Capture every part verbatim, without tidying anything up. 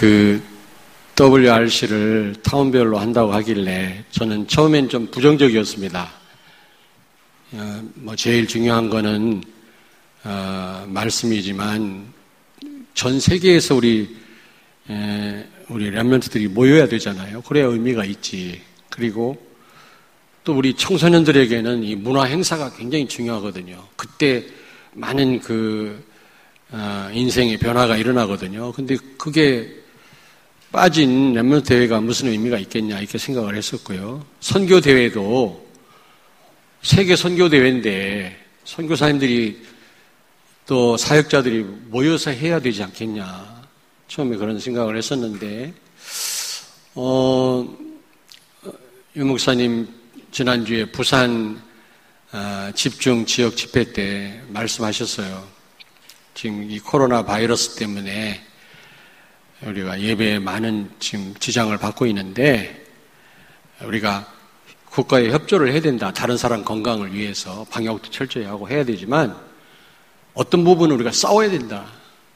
그 더블유알씨를 타운별로 한다고 하길래 저는 처음엔 좀 부정적이었습니다. 어, 뭐 제일 중요한 거는 어, 말씀이지만 전 세계에서 우리 에, 우리 렘넌트들이 모여야 되잖아요. 그래야 의미가 있지. 그리고 또 우리 청소년들에게는 이 문화 행사가 굉장히 중요하거든요. 그때 많은 그 어, 인생의 변화가 일어나거든요. 근데 그게 빠진 렘넌트 대회가 무슨 의미가 있겠냐 이렇게 생각을 했었고요. 선교 대회도 세계 선교 대회인데 선교사님들이 또 사역자들이 모여서 해야 되지 않겠냐. 처음에 그런 생각을 했었는데 어, 유 목사님 지난주에 부산 어, 집중 지역 집회 때 말씀하셨어요. 지금 이 코로나 바이러스 때문에 우리가 예배에 많은 지금 지장을 받고 있는데 우리가 국가에 협조를 해야 된다. 다른 사람 건강을 위해서 방역도 철저히 하고 해야 되지만 어떤 부분은 우리가 싸워야 된다.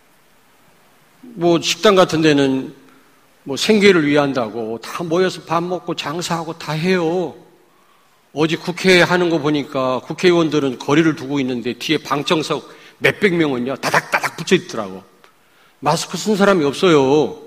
뭐 식당 같은 데는 뭐 생계를 위한다고 다 모여서 밥 먹고 장사하고 다 해요. 어제 국회 하는 거 보니까 국회의원들은 거리를 두고 있는데 뒤에 방청석 몇백 명은요 다닥다닥 붙여 있더라고. 마스크 쓴 사람이 없어요.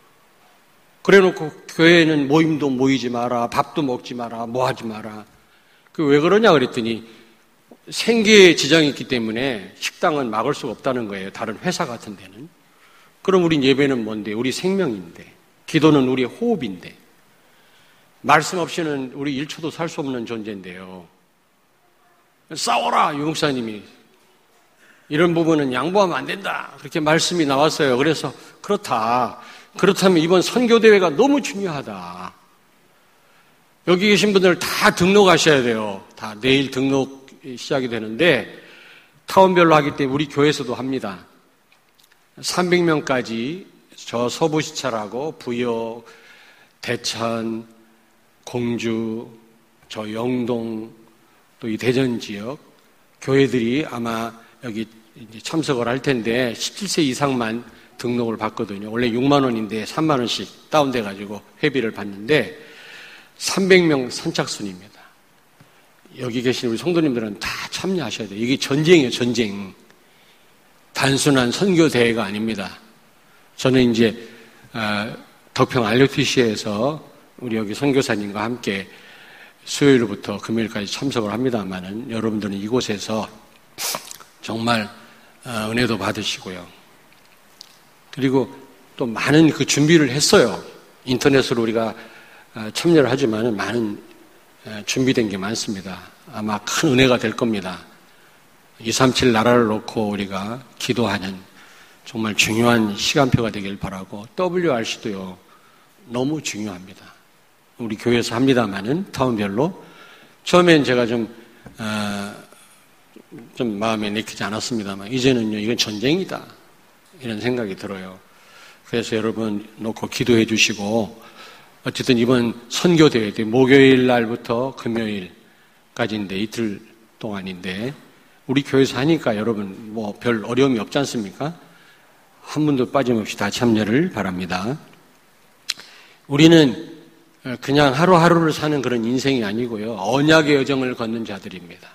그래놓고 교회는 모임도 모이지 마라, 밥도 먹지 마라, 뭐 하지 마라. 그 왜 그러냐 그랬더니 생계에 지장이 있기 때문에 식당은 막을 수가 없다는 거예요. 다른 회사 같은 데는. 그럼 우리 예배는 뭔데? 우리 생명인데. 기도는 우리의 호흡인데. 말씀 없이는 우리 일 초도 살 수 없는 존재인데요. 싸워라, 유 목사님이. 이런 부분은 양보하면 안 된다. 그렇게 말씀이 나왔어요. 그래서 그렇다. 그렇다면 이번 선교대회가 너무 중요하다. 여기 계신 분들 다 등록하셔야 돼요. 다 내일 등록 시작이 되는데 타운별로 하기 때문에 우리 교회에서도 합니다. 삼백 명까지 저 서부시찰하고 부여, 대천, 공주, 저 영동, 또 이 대전 지역 교회들이 아마 여기 이제 참석을 할 텐데 십칠 세 이상만 등록을 받거든요. 원래 육만 원인데 삼만 원씩 다운돼가지고 회비를 받는데 삼백 명 선착순입니다. 여기 계신 우리 성도님들은 다 참여하셔야 돼요. 이게 전쟁이에요, 전쟁. 단순한 선교 대회가 아닙니다. 저는 이제 덕평 알류티시에서 우리 여기 선교사님과 함께 수요일부터 금요일까지 참석을 합니다만은 여러분들은 이곳에서 정말 은혜도 받으시고요. 그리고 또 많은 그 준비를 했어요. 인터넷으로 우리가 참여를 하지만은 많은 준비된 게 많습니다. 아마 큰 은혜가 될 겁니다. 이삼칠 나라를 놓고 우리가 기도하는 정말 중요한 시간표가 되길 바라고 더블유알씨도요 너무 중요합니다. 우리 교회에서 합니다만은 타운별로 처음엔 제가 좀, 어, 좀 마음에 내키지 않았습니다만 이제는요 이건 전쟁이다 이런 생각이 들어요. 그래서 여러분 놓고 기도해 주시고 어쨌든 이번 선교대회 때 목요일 날부터 금요일까지인데 이틀 동안인데 우리 교회에서 하니까 여러분 뭐 별 어려움이 없지 않습니까? 한 분도 빠짐없이 다 참여를 바랍니다. 우리는 그냥 하루하루를 사는 그런 인생이 아니고요. 언약의 여정을 걷는 자들입니다.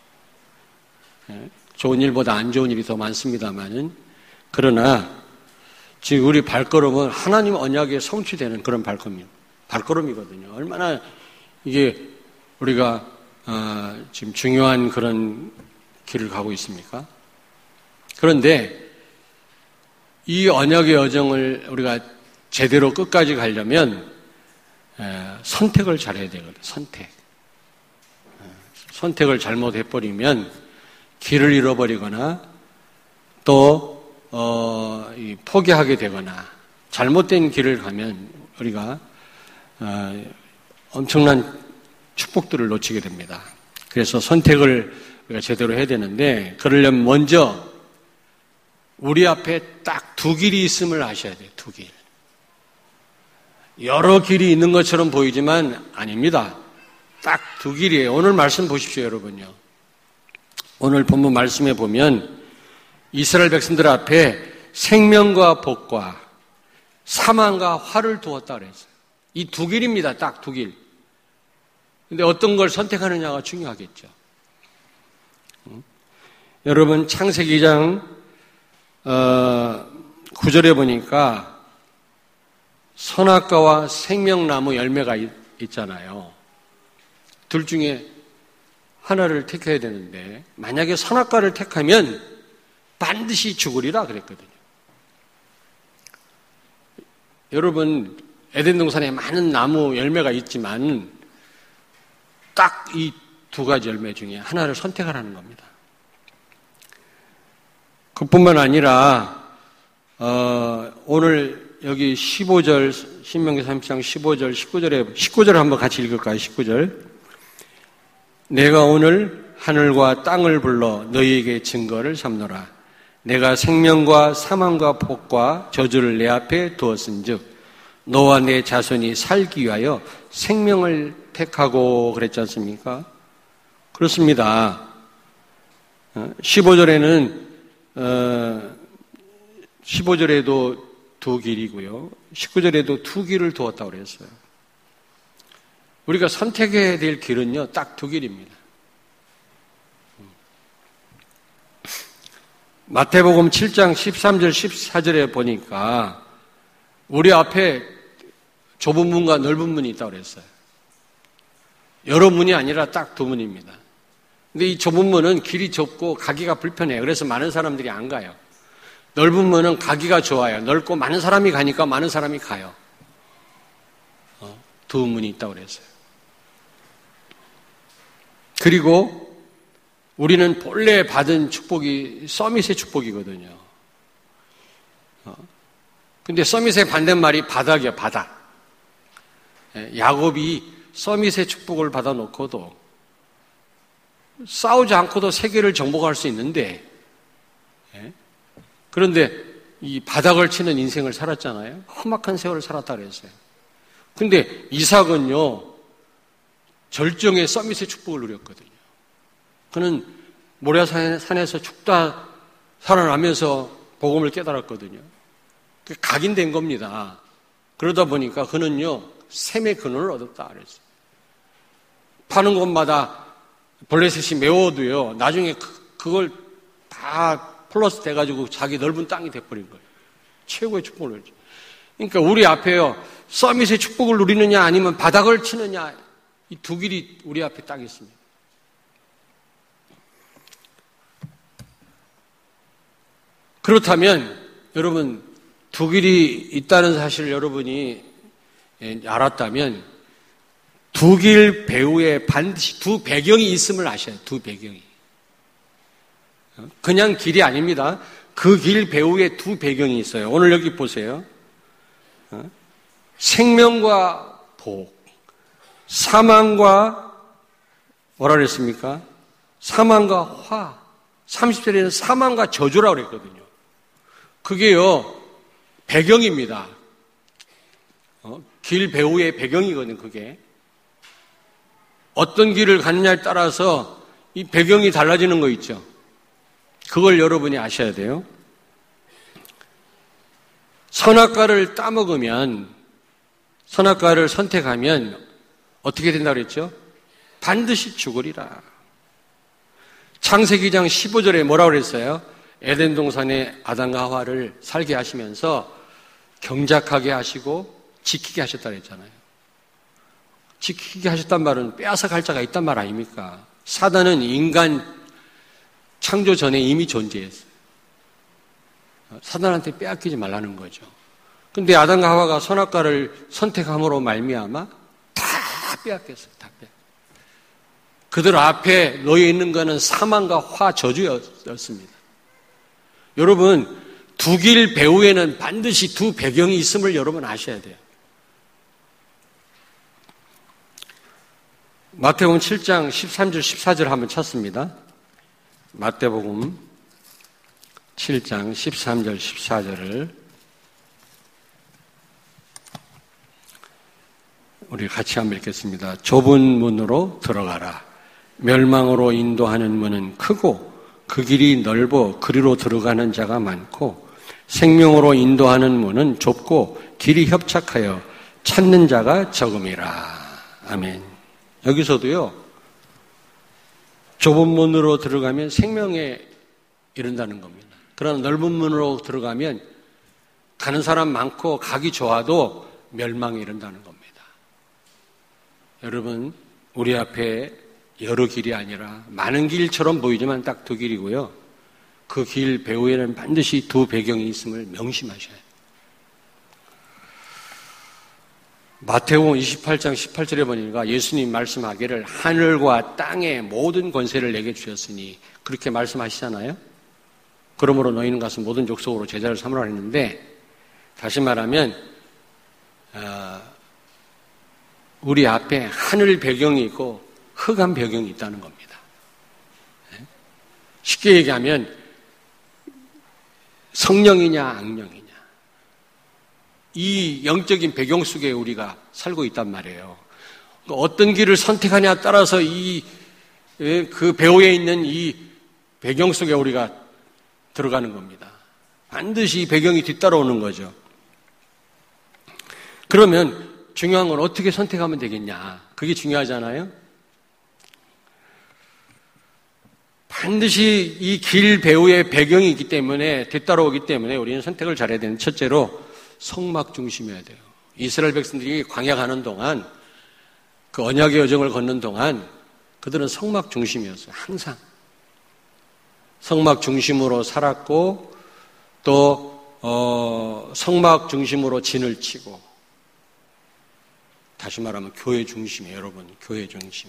좋은 일보다 안 좋은 일이 더 많습니다만은 그러나 지금 우리 발걸음은 하나님 언약에 성취되는 그런 발걸음, 발걸음이거든요. 얼마나 이게 우리가 어, 지금 중요한 그런 길을 가고 있습니까? 그런데 이 언약의 여정을 우리가 제대로 끝까지 가려면 에, 선택을 잘해야 되거든요. 선택. 에, 선택을 잘못해버리면 길을 잃어버리거나 또 어, 이, 포기하게 되거나 잘못된 길을 가면 우리가 어, 엄청난 축복들을 놓치게 됩니다. 그래서 선택을 우리가 제대로 해야 되는데 그러려면 먼저 우리 앞에 딱 두 길이 있음을 아셔야 돼요. 두 길. 여러 길이 있는 것처럼 보이지만 아닙니다. 딱 두 길이에요. 오늘 말씀 보십시오, 여러분요. 오늘 본문 말씀에 보면 이스라엘 백성들 앞에 생명과 복과 사망과 화를 두었다 그랬어요. 이 두 길입니다. 딱 두 길. 근데 어떤 걸 선택하느냐가 중요하겠죠. 음? 여러분 창세기 이 장 어, 구 절에 보니까 선악과와 생명나무 열매가 있, 있잖아요. 둘 중에 하나를 택해야 되는데 만약에 선악과를 택하면 반드시 죽으리라 그랬거든요. 여러분 에덴 동산에 많은 나무 열매가 있지만 딱 이 두 가지 열매 중에 하나를 선택하라는 겁니다. 그뿐만 아니라 어, 오늘 여기 십오 절 신명기 삼십 장 십오 절 십구 절에 십구 절 한번 같이 읽을까요? 십구 절. 내가 오늘 하늘과 땅을 불러 너희에게 증거를 삼노라. 내가 생명과 사망과 복과 저주를 내 앞에 두었은즉 너와 내 자손이 살기 위하여 생명을 택하고 그랬지 않습니까? 그렇습니다. 십오 절에는 어, 십오 절에도 두 길이고요. 십구 절에도 두 길을 두었다고 그랬어요. 우리가 선택해야 될 길은요, 딱 두 길입니다. 마태복음 칠 장 십삼 절 십사 절에 보니까 우리 앞에 좁은 문과 넓은 문이 있다고 그랬어요. 여러 문이 아니라 딱 두 문입니다. 근데 이 좁은 문은 길이 좁고 가기가 불편해요. 그래서 많은 사람들이 안 가요. 넓은 문은 가기가 좋아요. 넓고 많은 사람이 가니까 많은 사람이 가요. 어, 두 문이 있다고 그랬어요. 그리고 우리는 본래 받은 축복이 서밋의 축복이거든요. 어, 근데 서밋의 반대말이 바닥이에요, 바닥. 야곱이 서밋의 축복을 받아놓고도 싸우지 않고도 세계를 정복할 수 있는데, 예? 그런데 이 바닥을 치는 인생을 살았잖아요. 험악한 세월을 살았다 그랬어요. 근데 이삭은요, 절정의 서밋의 축복을 누렸거든요. 그는 모리아산에서 죽다 살아나면서 복음을 깨달았거든요. 각인된 겁니다. 그러다 보니까 그는요, 샘의 근원을 얻었다 그랬어요. 파는 곳마다 블레셋이 매워도요, 나중에 그, 그걸 다 플러스 돼가지고 자기 넓은 땅이 돼버린 거예요. 최고의 축복을 누렸죠. 그러니까 우리 앞에요, 서밋의 축복을 누리느냐 아니면 바닥을 치느냐, 이 두 길이 우리 앞에 딱 있습니다. 그렇다면 여러분 두 길이 있다는 사실을 여러분이 알았다면 두 길 배후에 반드시 두 배경이 있음을 아셔야 해요. 두 배경이. 그냥 길이 아닙니다. 그 길 배후에 두 배경이 있어요. 오늘 여기 보세요. 생명과 복, 사망과 뭐라 그랬습니까? 사망과 화. 삼십 절에는 사망과 저주라고 그랬거든요. 그게요, 배경입니다. 어? 길 배후의 배경이거든요, 그게. 어떤 길을 가느냐에 따라서 이 배경이 달라지는 거 있죠. 그걸 여러분이 아셔야 돼요. 선악과를 따먹으면, 선악과를 선택하면 어떻게 된다고 그랬죠? 반드시 죽으리라. 창세기 이 장 십오 절에 뭐라고 그랬어요? 에덴 동산에 아담과 하와를 살게 하시면서 경작하게 하시고 지키게 하셨다 그랬잖아요. 지키게 하셨단 말은 빼앗아 갈 자가 있단 말 아닙니까? 사단은 인간 창조 전에 이미 존재했어요. 사단한테 빼앗기지 말라는 거죠. 근데 아담과 하와가 선악과를 선택함으로 말미암아 다 빼앗겼어요. 다 빼앗겼어요. 그들 앞에 놓여 있는 것은 사망과 화, 저주였습니다. 여러분, 두 길 배후에는 반드시 두 배경이 있음을 여러분 아셔야 돼요. 마태복음 칠 장 십삼 절 십사 절 한번 찾습니다. 마태복음 칠 장 십삼 절 십사 절을 우리 같이 한번 읽겠습니다. 좁은 문으로 들어가라. 멸망으로 인도하는 문은 크고 그 길이 넓어 그리로 들어가는 자가 많고 생명으로 인도하는 문은 좁고 길이 협착하여 찾는 자가 적음이라. 아멘. 여기서도요, 좁은 문으로 들어가면 생명에 이른다는 겁니다. 그러나 넓은 문으로 들어가면 가는 사람 많고 가기 좋아도 멸망에 이른다는 겁니다. 여러분, 우리 앞에 여러 길이 아니라 많은 길처럼 보이지만 딱 두 길이고요. 그 길 배후에는 반드시 두 배경이 있음을 명심하셔야 해요. 마태복음 이십팔 장 십팔 절에 보니까 예수님 말씀하기를 하늘과 땅의 모든 권세를 내게 주셨으니 그렇게 말씀하시잖아요. 그러므로 너희는 가서 모든 족속으로 제자를 삼으라 했는데, 다시 말하면 어, 우리 앞에 하늘 배경이 있고 흑암 배경이 있다는 겁니다. 쉽게 얘기하면 성령이냐 악령이냐, 이 영적인 배경 속에 우리가 살고 있단 말이에요. 어떤 길을 선택하냐에 따라서 이 그 배후에 있는 이 배경 속에 우리가 들어가는 겁니다. 반드시 이 배경이 뒤따라오는 거죠. 그러면 중요한 건 어떻게 선택하면 되겠냐, 그게 중요하잖아요. 반드시 이 길 배후에 배경이 있기 때문에, 뒤따라오기 때문에 우리는 선택을 잘해야 되는, 첫째로 성막 중심이어야 돼요. 이스라엘 백성들이 광야 가는 동안, 그 언약의 여정을 걷는 동안 그들은 성막 중심이었어요. 항상 성막 중심으로 살았고, 또 어, 성막 중심으로 진을 치고, 다시 말하면 교회 중심이에요. 여러분, 교회 중심.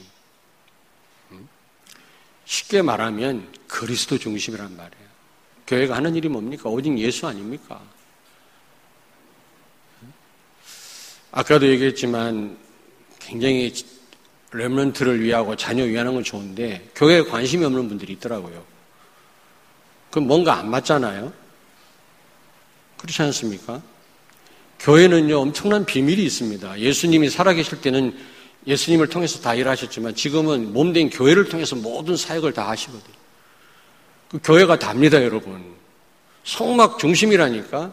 쉽게 말하면 그리스도 중심이란 말이에요. 교회가 하는 일이 뭡니까? 오직 예수 아닙니까? 아까도 얘기했지만 굉장히 렘넌트를 위하고 자녀 위하는 건 좋은데 교회에 관심이 없는 분들이 있더라고요. 그럼 뭔가 안 맞잖아요. 그렇지 않습니까? 교회는요, 엄청난 비밀이 있습니다. 예수님이 살아계실 때는 예수님을 통해서 다 일하셨지만 지금은 몸된 교회를 통해서 모든 사역을 다 하시거든요. 그 교회가 답니다, 여러분. 성막 중심이라니까.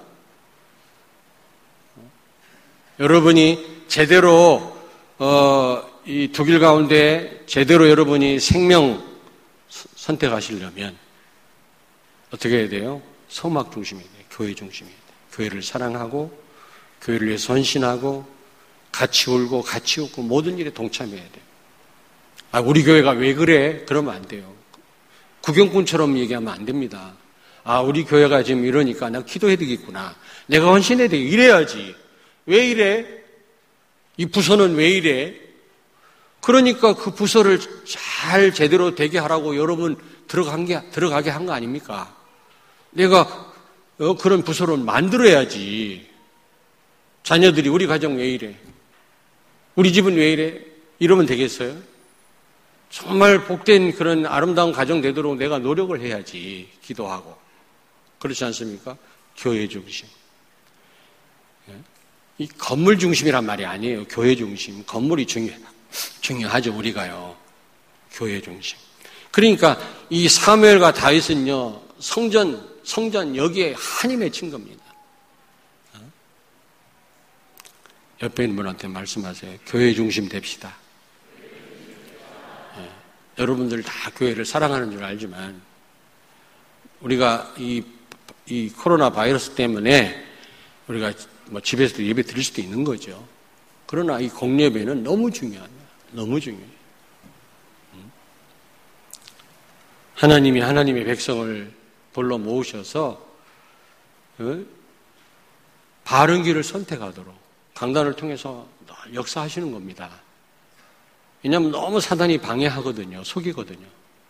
여러분이 제대로 어, 이 두 길 가운데 제대로 여러분이 생명 선택하시려면 어떻게 해야 돼요? 성막 중심이에요. 교회 중심이에요. 교회를 사랑하고 교회를 위해 헌신하고 같이 울고 같이 웃고 모든 일에 동참해야 돼요. 아, 우리 교회가 왜 그래? 그러면 안 돼요. 구경꾼처럼 얘기하면 안 됩니다. 아, 우리 교회가 지금 이러니까 내가 기도해야 되겠구나. 내가 헌신해야 되겠 이래야지. 왜 이래? 이 부서는 왜 이래? 그러니까 그 부서를 잘 제대로 되게 하라고 여러분 들어간 게, 들어가게 한 거 아닙니까? 내가 어, 그런 부서를 만들어야지. 자녀들이 우리 가정 왜 이래? 우리 집은 왜 이래? 이러면 되겠어요? 정말 복된 그런 아름다운 가정 되도록 내가 노력을 해야지. 기도하고. 그렇지 않습니까? 교회 중심. 이 건물 중심이란 말이 아니에요. 교회 중심. 건물이 중요, 중요하죠. 우리가요. 교회 중심. 그러니까 이 사무엘과 다윗은요, 성전, 성전 여기에 한이 맺힌 겁니다. 옆에 있는 분한테 말씀하세요. 교회 중심 됩시다. 네. 여러분들 다 교회를 사랑하는 줄 알지만 우리가 이, 이 코로나 바이러스 때문에 우리가 뭐 집에서도 예배 드릴 수도 있는 거죠. 그러나 이 공예배는 너무 중요합니다. 너무 중요해요. 하나님이 하나님의 백성을 불러 모으셔서 바른 길을 선택하도록 강단을 통해서 역사하시는 겁니다. 왜냐하면 너무 사단이 방해하거든요. 속이거든요.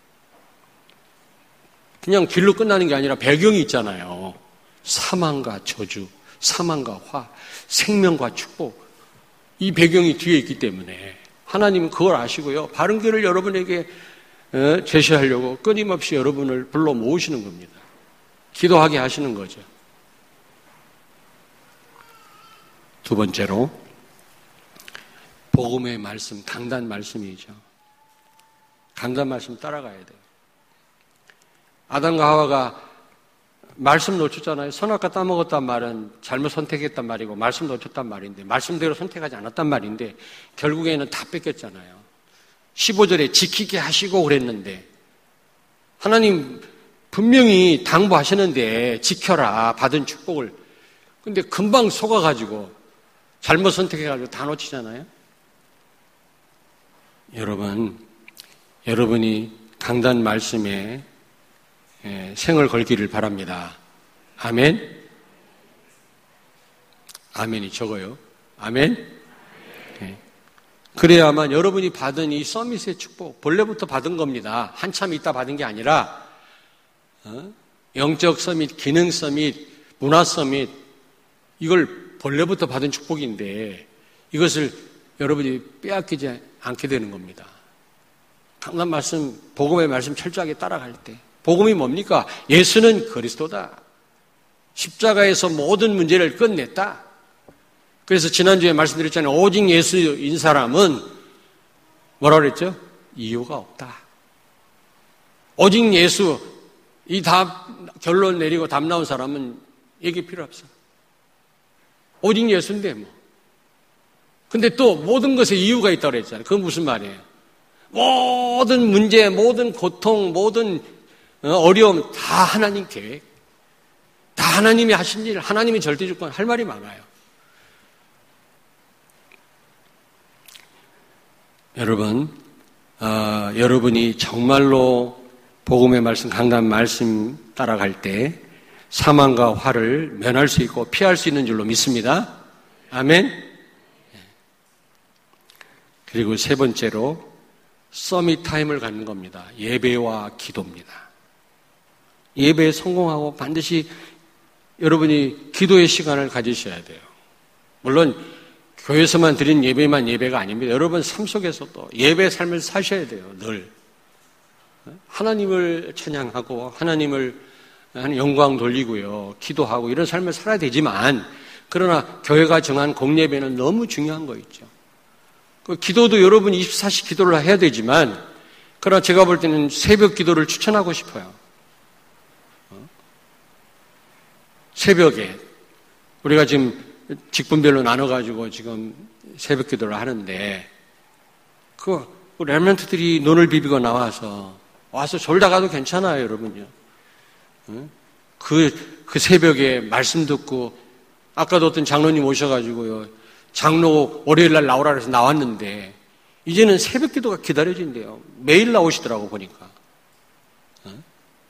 그냥 길로 끝나는 게 아니라 배경이 있잖아요. 사망과 저주, 사망과 화, 생명과 축복. 이 배경이 뒤에 있기 때문에 하나님은 그걸 아시고요. 바른 길을 여러분에게 제시하려고 끊임없이 여러분을 불러 모으시는 겁니다. 기도하게 하시는 거죠. 두 번째로 복음의 말씀, 강단 말씀이죠. 강단 말씀 따라가야 돼요. 아담과 하와가 말씀 놓쳤잖아요. 선악과 따먹었단 말은 잘못 선택했단 말이고 말씀 놓쳤단 말인데 말씀대로 선택하지 않았단 말인데 결국에는 다 뺏겼잖아요. 십오 절에 지키게 하시고 그랬는데 하나님 분명히 당부하시는데 지켜라 받은 축복을. 근데 금방 속아가지고 잘못 선택해가지고 다 놓치잖아요. 여러분, 여러분이 강단 말씀에 생을 걸기를 바랍니다. 아멘? 아멘이 적어요. 아멘? 네. 그래야만 여러분이 받은 이 서밋의 축복, 본래부터 받은 겁니다. 한참 있다 받은 게 아니라 어? 영적 서밋, 기능 서밋, 문화 서밋, 이걸 본래부터 받은 축복인데 이것을 여러분이 빼앗기지 않게 되는 겁니다. 강단 말씀, 복음의 말씀 철저하게 따라갈 때 복음이 뭡니까? 예수는 그리스도다. 십자가에서 모든 문제를 끝냈다. 그래서 지난주에 말씀드렸잖아요. 오직 예수인 사람은 뭐라 그랬죠? 이유가 없다. 오직 예수, 이 답, 결론 내리고 답 나온 사람은 얘기 필요 없어. 오직 예수인데 뭐. 근데 또 모든 것에 이유가 있다고 그랬잖아요. 그건 무슨 말이에요? 모든 문제, 모든 고통, 모든 어려움 다 하나님 계획, 다 하나님이 하신 일, 하나님이 절대주권 할 말이 많아요. 여러분, 어, 여러분이 정말로 복음의 말씀, 강단 말씀 따라갈 때 사망과 화를 면할 수 있고 피할 수 있는 줄로 믿습니다. 아멘. 그리고 세 번째로 서밋 타임을 갖는 겁니다. 예배와 기도입니다. 예배에 성공하고 반드시 여러분이 기도의 시간을 가지셔야 돼요. 물론 교회에서만 드린 예배만 예배가 아닙니다. 여러분 삶 속에서도 예배의 삶을 사셔야 돼요. 늘 하나님을 찬양하고 하나님을 영광 돌리고요. 기도하고 이런 삶을 살아야 되지만 그러나 교회가 정한 공예배는 너무 중요한 거 있죠. 그 기도도 여러분 이십사 시 기도를 해야 되지만 그러나 제가 볼 때는 새벽 기도를 추천하고 싶어요. 새벽에 우리가 지금 직분별로 나눠가지고 지금 새벽 기도를 하는데 그 렘넌트들이 눈을 비비고 나와서 와서 졸다 가도 괜찮아요, 여러분요. 그, 그 새벽에 말씀 듣고 아까도 어떤 장로님 오셔가지고요. 장로 월요일 날 나오라 해서 나왔는데 이제는 새벽 기도가 기다려진대요. 매일 나오시더라고 보니까. 어?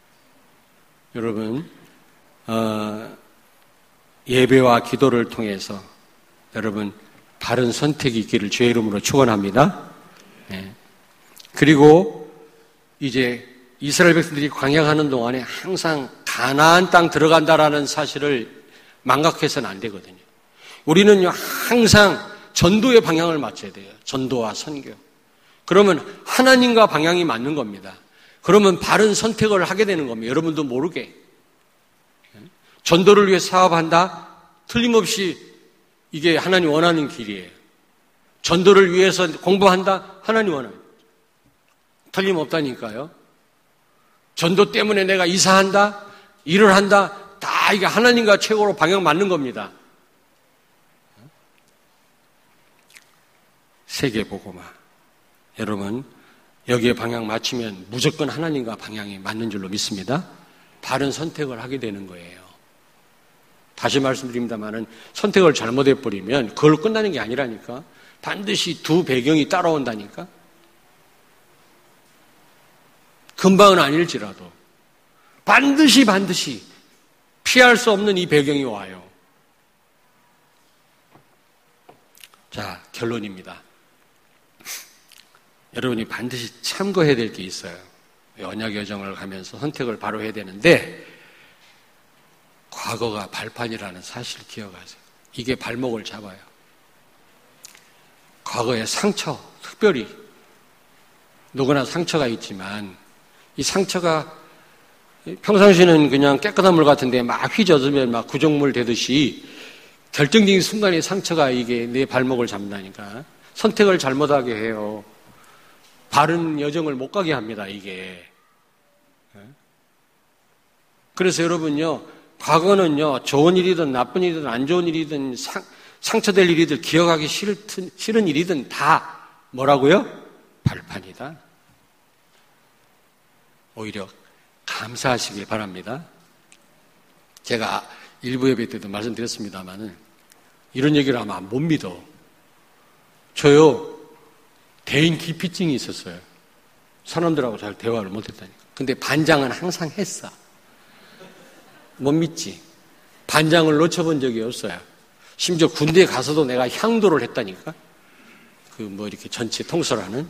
여러분 어, 예배와 기도를 통해서 여러분 바른 선택이 있기를 주의 이름으로 축원합니다. 네. 그리고 이제 이스라엘 백성들이 광야하는 동안에 항상 가나안 땅 들어간다라는 사실을 망각해서는 안 되거든요. 우리는요 항상 전도의 방향을 맞춰야 돼요. 전도와 선교. 그러면 하나님과 방향이 맞는 겁니다. 그러면 바른 선택을 하게 되는 겁니다. 여러분도 모르게. 전도를 위해 사업한다? 틀림없이 이게 하나님 원하는 길이에요. 전도를 위해서 공부한다? 하나님 원하는. 틀림없다니까요. 전도 때문에 내가 이사한다? 일을 한다? 다 이게 하나님과 최고로 방향 맞는 겁니다. 세계보고마. 여러분, 여기에 방향 맞추면 무조건 하나님과 방향이 맞는 줄로 믿습니다. 바른 선택을 하게 되는 거예요. 다시 말씀드립니다만은 선택을 잘못해버리면 그걸로 끝나는 게 아니라니까. 반드시 두 배경이 따라온다니까. 금방은 아닐지라도 반드시 반드시 피할 수 없는 이 배경이 와요. 자, 결론입니다. 여러분이 반드시 참고해야 될 게 있어요. 언약 여정을 가면서 선택을 바로 해야 되는데 과거가 발판이라는 사실을 기억하세요. 이게 발목을 잡아요. 과거의 상처, 특별히 누구나 상처가 있지만 이 상처가 평상시에는 그냥 깨끗한 물 같은데 막 휘젓으면 막 구정물 되듯이 결정적인 순간에 상처가 이게 내 발목을 잡는다니까. 선택을 잘못하게 해요. 바른 여정을 못 가게 합니다, 이게. 그래서 여러분요, 과거는요, 좋은 일이든 나쁜 일이든 안 좋은 일이든 상, 상처될 일이든 기억하기 싫은, 싫은 일이든 다 뭐라고요? 발판이다. 오히려 감사하시길 바랍니다. 제가 일부 예배 때도 말씀드렸습니다만은 이런 얘기를 하면 못 믿어. 저요, 대인 기피증이 있었어요. 사람들하고 잘 대화를 못했다니까. 근데 반장은 항상 했어. 못 믿지? 반장을 놓쳐본 적이 없어요. 심지어 군대에 가서도 내가 향도를 했다니까. 그 뭐 이렇게 전체 통솔하는.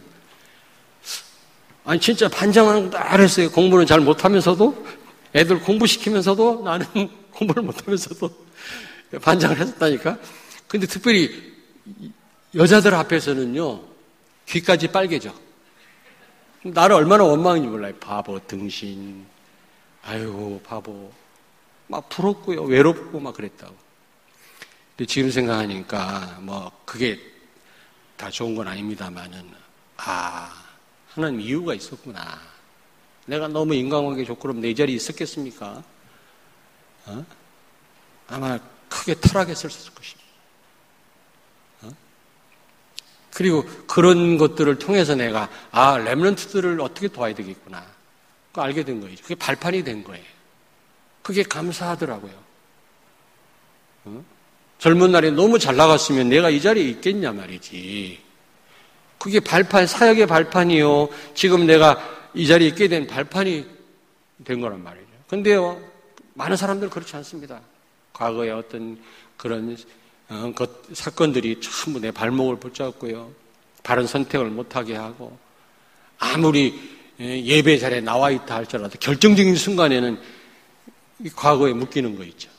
아니 진짜 반장은 다 했어요. 공부는 잘 못하면서도, 애들 공부시키면서도 나는 공부를 못하면서도 반장을 했었다니까. 근데 특별히 여자들 앞에서는요, 귀까지 빨개져. 나를 얼마나 원망인지 몰라요. 바보, 등신. 아이고, 바보. 막 부럽고요. 외롭고 막 그랬다고. 근데 지금 생각하니까 뭐 그게 다 좋은 건 아닙니다만은, 아, 하나님 이유가 있었구나. 내가 너무 인간관계 좋고 그럼 내 자리에 있었겠습니까? 어? 아마 크게 타락했을 것입니다. 어? 그리고 그런 것들을 통해서 내가 아, 렘넌트들을 어떻게 도와야 되겠구나. 그거 알게 된 거예요. 그게 발판이 된 거예요. 그게 감사하더라고요. 어? 젊은 날에 너무 잘 나갔으면 내가 이 자리에 있겠냐 말이지. 그게 발판, 사역의 발판이요. 지금 내가 이 자리에 있게 된 발판이 된 거란 말이죠. 근데요, 많은 사람들은 그렇지 않습니다. 과거에 어떤 그런 어, 것, 사건들이 전부 내 발목을 붙잡고요. 바른 선택을 못하게 하고, 아무리 예배 자리에 나와 있다 할지라도 결정적인 순간에는 이 과거에 묶이는 거 있죠.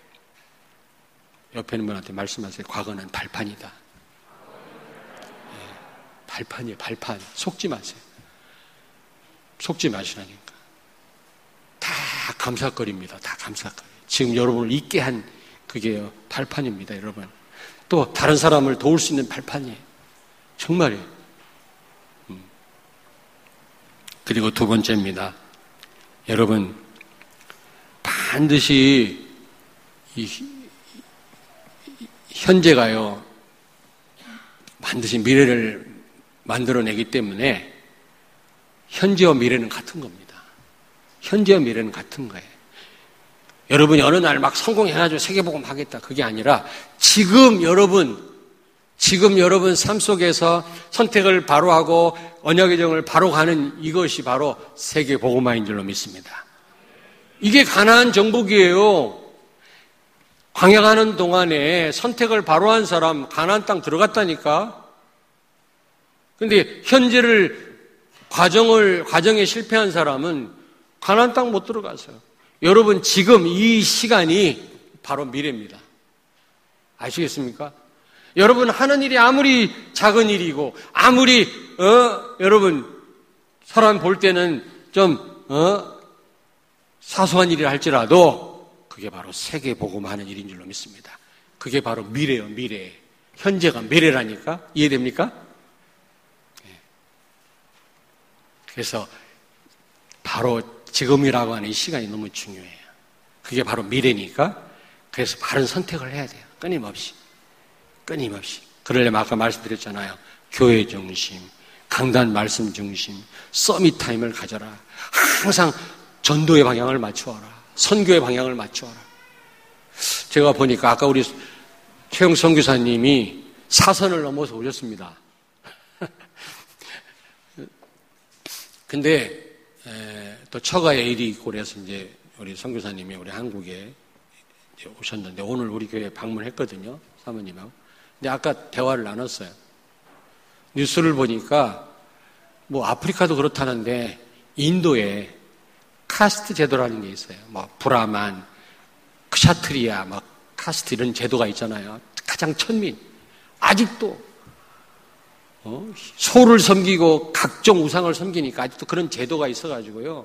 옆에 있는 분한테 말씀하세요. 과거는 발판이다. 네, 발판이에요. 발판. 속지 마세요. 속지 마시라니까. 다 감사거리입니다. 다 감사거리. 지금 여러분을 있게 한 그게 발판입니다. 여러분. 또 다른 사람을 도울 수 있는 발판이에요. 정말이에요. 음. 그리고 두 번째입니다. 여러분, 반드시 이 현재가요, 반드시 미래를 만들어내기 때문에 현재와 미래는 같은 겁니다. 현재와 미래는 같은 거예요. 여러분이 어느 날 막 성공해가지고 세계복음 하겠다. 그게 아니라 지금 여러분, 지금 여러분 삶 속에서 선택을 바로 하고 언약의 정을 바로 가는 이것이 바로 세계복음화인 줄로 믿습니다. 이게 가나안 정복이에요. 광야 가는 동안에 선택을 바로 한 사람 가나안 땅 들어갔다니까. 근데 현재를 과정을 과정에 실패한 사람은 가나안 땅 못 들어갔어요. 여러분 지금 이 시간이 바로 미래입니다. 아시겠습니까? 여러분 하는 일이 아무리 작은 일이고 아무리 어 여러분 사람 볼 때는 좀 어 사소한 일이라 할지라도 그게 바로 세계 복음하는 일인 줄로 믿습니다. 그게 바로 미래요, 미래. 현재가 미래라니까. 이해됩니까? 네. 그래서 바로 지금이라고 하는 이 시간이 너무 중요해요. 그게 바로 미래니까. 그래서 바른 선택을 해야 돼요. 끊임없이. 끊임없이. 그러려면 아까 말씀드렸잖아요. 교회 중심, 강단 말씀 중심, 서밋 타임을 가져라. 항상 전도의 방향을 맞추어라. 선교의 방향을 맞추어라. 제가 보니까 아까 우리 최영 선교사님이 사선을 넘어서 오셨습니다. 근데 에, 또 처가에 일이 있고 그래서 이제 우리 선교사님이 우리 한국에 이제 오셨는데 오늘 우리 교회에 방문했거든요. 사모님하고. 근데 아까 대화를 나눴어요. 뉴스를 보니까 뭐 아프리카도 그렇다는데 인도에 카스트 제도라는 게 있어요. 뭐 브라만, 크샤트리아, 뭐 카스트 이런 제도가 있잖아요. 가장 천민. 아직도 어? 소를 섬기고 각종 우상을 섬기니까 아직도 그런 제도가 있어가지고요.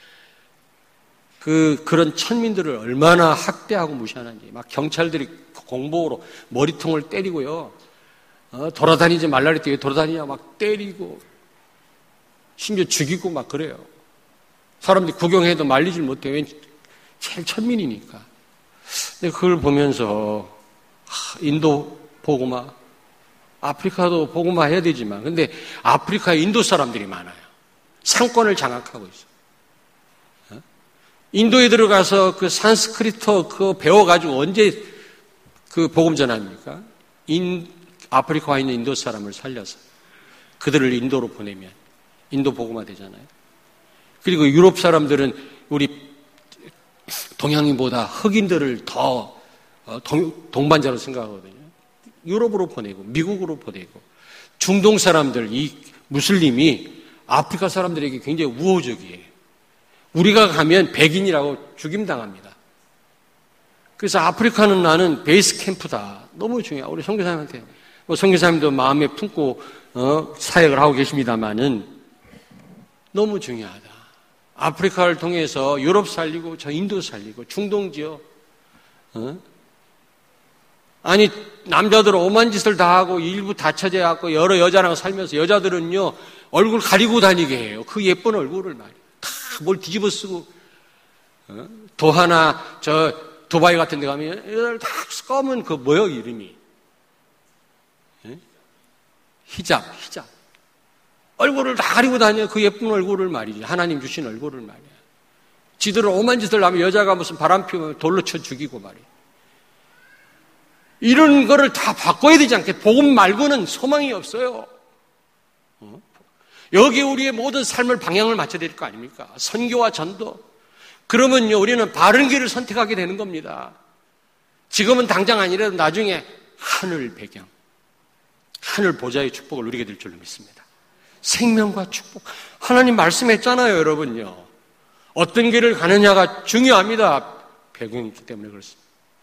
그 그런 천민들을 얼마나 학대하고 무시하는지. 막 경찰들이 공복으로 머리통을 때리고요. 어? 돌아다니지 말라 그랬더니 왜 돌아다니냐 막 때리고 심지어 죽이고 막 그래요. 사람들이 구경해도 말리질 못해요. 제일 천민이니까. 근데 그걸 보면서 인도 복음화, 아프리카도 복음화 해야 되지만, 근데 아프리카에 인도 사람들이 많아요. 상권을 장악하고 있어요. 인도에 들어가서 그 산스크리트 그거 배워가지고 언제 그 복음 전합니까? 인, 아프리카에 있는 인도 사람을 살려서 그들을 인도로 보내면 인도 복음화 되잖아요. 그리고 유럽 사람들은 우리 동양인보다 흑인들을 더 동반자로 생각하거든요. 유럽으로 보내고 미국으로 보내고 중동 사람들, 이 무슬림이 아프리카 사람들에게 굉장히 우호적이에요. 우리가 가면 백인이라고 죽임당합니다. 그래서 아프리카는 나는 베이스 캠프다. 너무 중요해요. 우리 선교사님한테. 뭐 선교사님도 마음에 품고 어, 사역을 하고 계십니다마는 너무 중요하다. 아프리카를 통해서 유럽 살리고 저 인도 살리고 중동 지역 어? 아니 남자들은 오만 짓을 다 하고 일부 다처제 갖고 여러 여자랑 살면서 여자들은요 얼굴 가리고 다니게 해요. 그 예쁜 얼굴을 말이에요. 다 뭘 뒤집어 쓰고 어? 도하나 저 두바이 같은 데 가면 여자들 다 검은 그 뭐요 이름이 예? 히잡 히잡 얼굴을 다 가리고 다녀. 그 예쁜 얼굴을 말이지. 하나님 주신 얼굴을 말이야. 지들은 오만 짓을 하면 여자가 무슨 바람 피우면 돌로 쳐 죽이고 말이야. 이런 거를 다 바꿔야 되지 않겠? 복음 말고는 소망이 없어요. 어? 여기 우리의 모든 삶을 방향을 맞춰야 될 거 아닙니까? 선교와 전도. 그러면요, 우리는 바른 길을 선택하게 되는 겁니다. 지금은 당장 아니라도 나중에 하늘 배경, 하늘 보좌의 축복을 누리게 될 줄로 믿습니다. 생명과 축복. 하나님 말씀했잖아요, 여러분요. 어떤 길을 가느냐가 중요합니다. 배경이 있기 때문에 그렇습니다.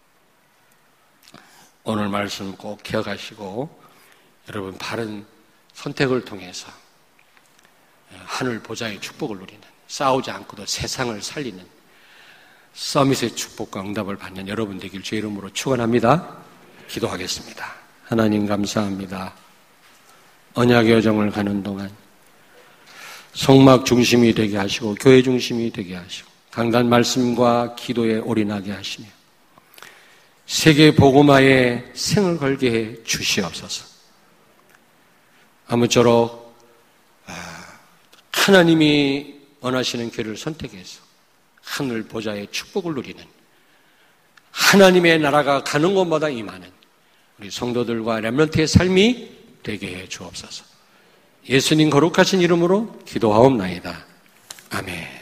오늘 말씀 꼭 기억하시고 여러분 바른 선택을 통해서 하늘 보좌의 축복을 누리는, 싸우지 않고도 세상을 살리는 서밋의 축복과 응답을 받는 여러분 되길 주의 이름으로 축원합니다. 기도하겠습니다. 하나님 감사합니다. 언약의 여정을 가는 동안 성막 중심이 되게 하시고 교회 중심이 되게 하시고 강단 말씀과 기도에 올인하게 하시며 세계 복음화에 생을 걸게 해 주시옵소서. 아무쪼록 하나님이 원하시는 길을 선택해서 하늘 보좌의 축복을 누리는 하나님의 나라가 가는 곳마다 임하는 우리 성도들과 렘넌트의 삶이 되게 해 주옵소서. 예수님 거룩하신 이름으로 기도하옵나이다. 아멘.